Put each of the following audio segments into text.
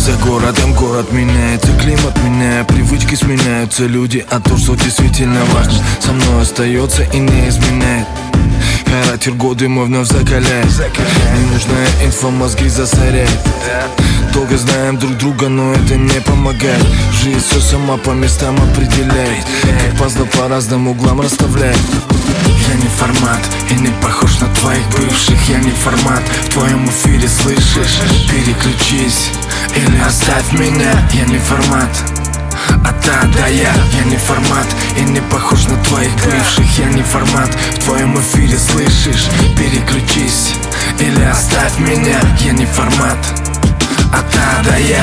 За городом город меняется, климат меняет, привычки сменяются люди, а то, что действительно важно, со мной остается и не изменяет. Характер годы мой вновь закаляет. Ненужная инфа мозги засоряет. Долго знаем друг друга, но это не помогает. Жизнь все сама по местам определяет, как пазлы по разным углам расставляет. Я не формат и не похож на твоих бывших. Я не формат в твоем эфире, слышишь? Переключись или оставь меня. Я не формат от А до Я. Я не формат и не похож на твоих бывших. Я не формат в твоем эфире, слышишь? Переключись или оставь меня. Я не формат от А до Я.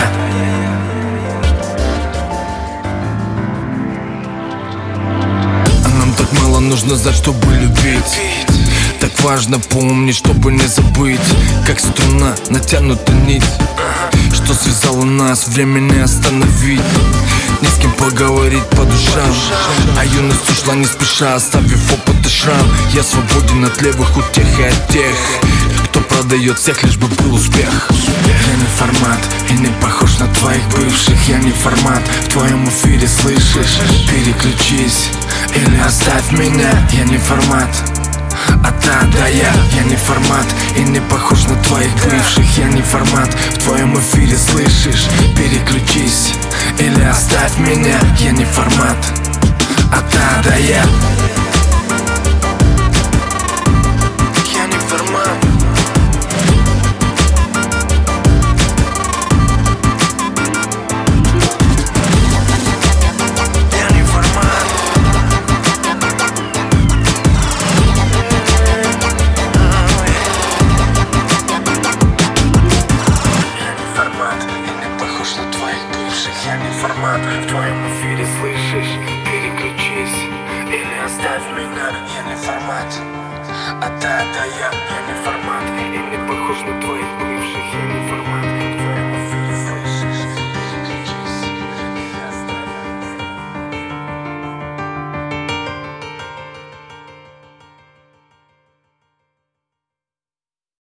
А нам так мало нужно знать, чтобы любить. Так важно помнить, чтобы не забыть. Как струна, натянута нить, что связало нас, время не остановить. Не с кем поговорить по душам, а юность ушла не спеша, оставив опыт и шрам. Я свободен от левых утех и от тех, кто продает всех, лишь бы был успех. Я не формат и не похож на твоих бывших. Я не формат в твоем эфире, слышишь? Переключись или оставь меня. Я не формат от А до Я. Я не формат и не похож на твоих бывших. Я не формат в твоем эфире, слышишь? Переключись или оставь меня. Я не формат от А до Я.